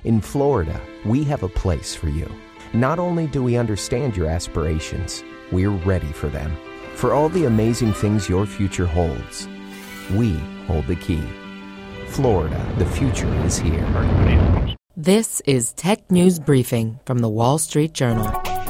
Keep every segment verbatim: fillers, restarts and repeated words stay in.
In Florida, we have a place for you. Not only do we understand your aspirations, we're ready for them. For all the amazing things your future holds, we hold the key. Florida, the future is here. This is Tech News Briefing from The Wall Street Journal.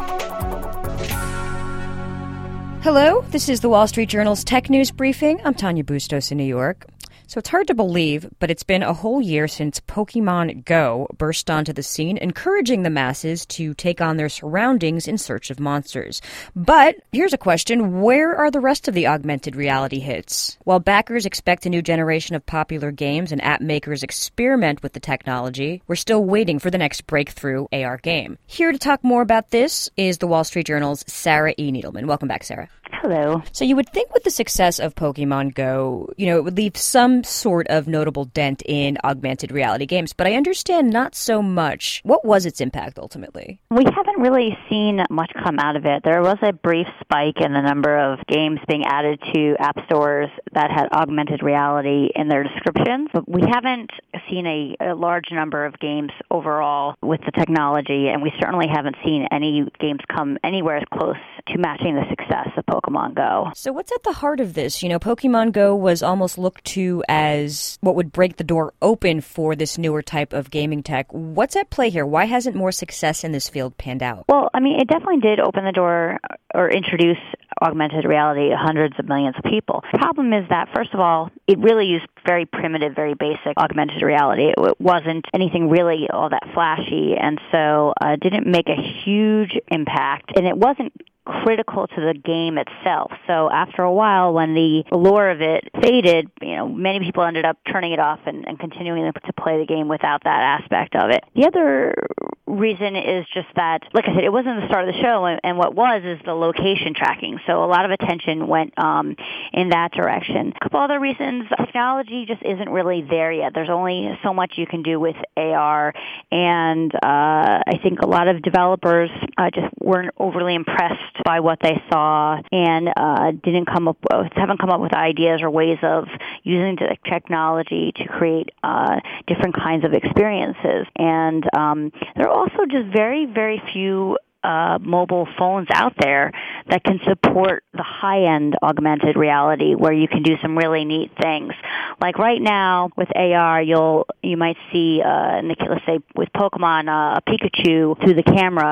Hello, this is The Wall Street Journal's Tech News Briefing. I'm Tanya Bustos in New York. So it's hard to believe, but it's been a whole year since Pokemon Go burst onto the scene, encouraging the masses to take on their surroundings in search of monsters. But here's a question. Where are the rest of the augmented reality hits? While backers expect a new generation of popular games and app makers experiment with the technology, we're still waiting for the next breakthrough A R game. Here to talk more about this is The Wall Street Journal's Sarah E. Needleman. Welcome back, Sarah. Hello. So you would think with the success of Pokemon Go, you know, it would leave some sort of notable dent in augmented reality games, but I understand not so much. What was its impact ultimately? We haven't really seen much come out of it. There was a brief spike in the number of games being added to app stores that had augmented reality in their descriptions, but we haven't seen a, a large number of games overall with the technology, and we certainly haven't seen any games come anywhere close to matching the success of Pokemon Go. So what's at the heart of this? You know, Pokemon Go was almost looked to as what would break the door open for this newer type of gaming tech. What's at play here? Why hasn't more success in this field panned out? Well, I mean, it definitely did open the door or introduce augmented reality to hundreds of millions of people. The problem is that, first of all, it really used very primitive, very basic augmented reality. It wasn't anything really all that flashy, and so uh, it didn't make a huge impact, and it wasn't critical to the game itself. So after a while, when the allure of it faded, you know, many people ended up turning it off and, and continuing to play the game without that aspect of it. The other reason is just that, like I said, it wasn't the start of the show, and, and what was is the location tracking. So a lot of attention went um, in that direction. A couple other reasons, technology just isn't really there yet. There's only so much you can do with A R, and uh, I think a lot of developers uh, just weren't overly impressed by what they saw and uh, didn't come up, haven't come up with ideas or ways of using the technology to create uh, different kinds of experiences. And um, there are also just very, very few Uh, mobile phones out there that can support the high-end augmented reality where you can do some really neat things. Like right now with A R, you'll you might see, uh, let's say with Pokemon, uh, a Pikachu through the camera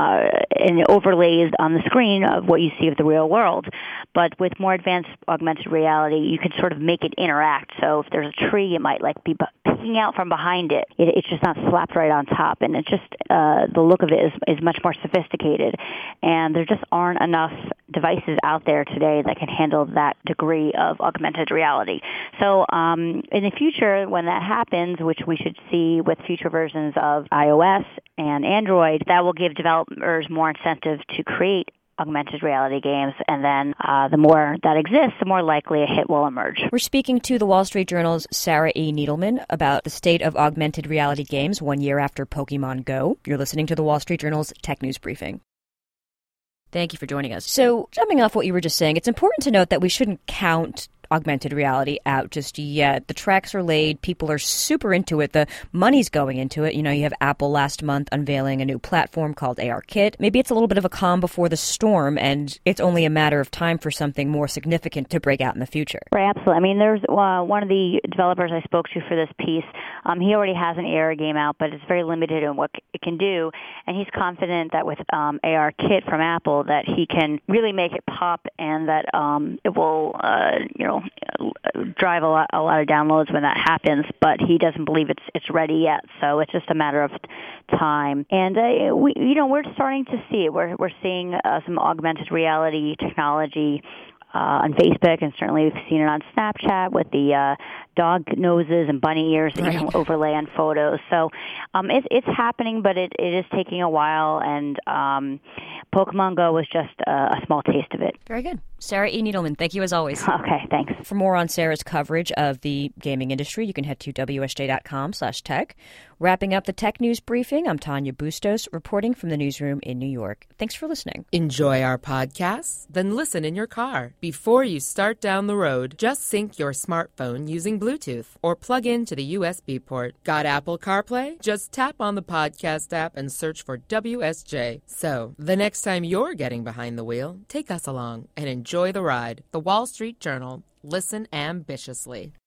uh, and overlays on the screen of what you see of the real world. But with more advanced augmented reality, you can sort of make it interact. So if there's a tree, it might like be peeking out from behind it. it it's just not slapped right on top, and it's just uh, the look of it is is much more sophisticated. Sophisticated, and there just aren't enough devices out there today that can handle that degree of augmented reality. So um, in the future, when that happens, which we should see with future versions of iOS and Android, that will give developers more incentive to create augmented reality games, and then uh, the more that exists, the more likely a hit will emerge. We're speaking to The Wall Street Journal's Sarah E. Needleman about the state of augmented reality games one year after Pokemon Go. You're listening to The Wall Street Journal's Tech News Briefing. Thank you for joining us. So, jumping off what you were just saying, it's important to note that we shouldn't count augmented reality out just yet. The tracks are laid. People are super into it. The money's going into it. You know, you have Apple last month unveiling a new platform called ARKit. Maybe it's a little bit of a calm before the storm, and it's only a matter of time for something more significant to break out in the future. Right, absolutely. I mean, there's uh, one of the developers I spoke to for this piece. Um, he already has an A R game out, but it's very limited in what it can do, and he's confident that with um, ARKit from Apple that he can really make it pop, and that um, it will, uh, you know, drive a lot, a lot of downloads when that happens, but he doesn't believe it's it's ready yet. So it's just a matter of time. And uh, we, you know, we're starting to see it. We're we're seeing uh, some augmented reality technology uh, on Facebook, and certainly we've seen it on Snapchat with the uh, dog noses and bunny ears that right. you can overlay on photos. So um, it's it's happening, but it, it is taking a while. And um, Pokemon Go was just a, a small taste of it. Very good. Sarah E. Needleman, thank you as always. Okay, thanks. For more on Sarah's coverage of the gaming industry, you can head to W S J dot com slash tech. Wrapping up the Tech News Briefing, I'm Tanya Bustos, reporting from the newsroom in New York. Thanks for listening. Enjoy our podcasts? Then listen in your car. Before you start down the road, just sync your smartphone using Bluetooth or plug into the U S B port. Got Apple CarPlay? Just tap on the podcast app and search for W S J. So, the next time you're getting behind the wheel, take us along and enjoy the ride. The Wall Street Journal. Listen ambitiously.